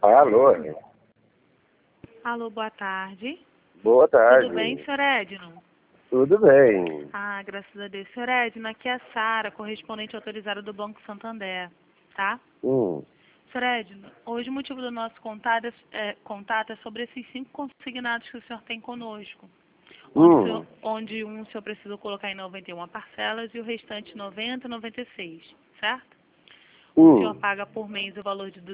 Alô? Alô, boa tarde. Boa tarde. Tudo bem, senhor Edno? Tudo bem. Ah, graças a Deus. Senhor Edno, aqui é a Sara, correspondente autorizada do Banco Santander, tá? Senhor Edno, hoje o motivo do nosso contato é sobre esses 5 consignados que o senhor tem conosco. Onde o senhor precisa colocar em 91 parcelas e o restante 90 e 96, certo? O senhor paga por mês o valor de R$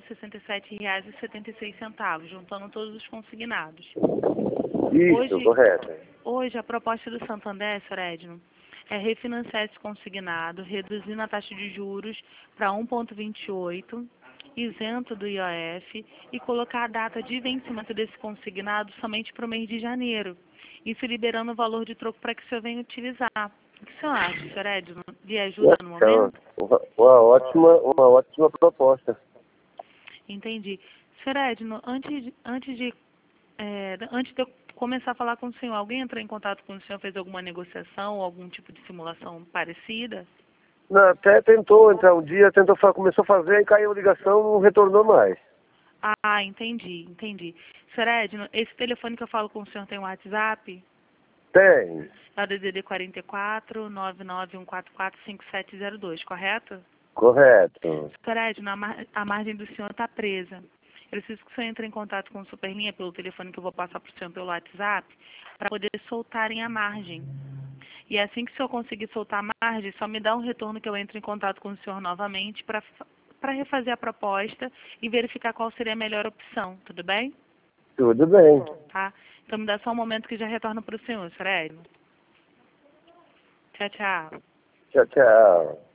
267,76, juntando todos os consignados. Isso, correto. Hoje, a proposta do Santander, senhor Edno, é refinanciar esse consignado, reduzindo a taxa de juros para 1,28, isento do IOF, e colocar a data de vencimento desse consignado somente para o mês de janeiro, isso liberando o valor de troco para que o senhor venha utilizar. O que o senhor acha, senhor Edno? De ajuda no momento? Uma ótima proposta. Entendi. Senhor Edno, antes de eu começar a falar com o senhor, alguém entrou em contato com o senhor, fez alguma negociação ou algum tipo de simulação parecida? Não, até tentou entrar um dia, começou a fazer e caiu a ligação, não retornou mais. Ah, entendi. Senhor Edno, esse telefone que eu falo com o senhor tem um WhatsApp? Tem. É o DDD 44 99144 5702, correto? Correto. Senhor Edno, a margem do senhor está presa. Eu preciso que o senhor entre em contato com o Superlinha pelo telefone que eu vou passar para o senhor pelo WhatsApp, para poder soltarem a margem. E assim que o senhor conseguir soltar a margem, só me dá um retorno que eu entre em contato com o senhor novamente para refazer a proposta e verificar qual seria a melhor opção, tudo bem? Tudo bem. Tá? Então me dá só um momento que já retorno para o senhor, Edno. Tchau, tchau. Tchau, tchau.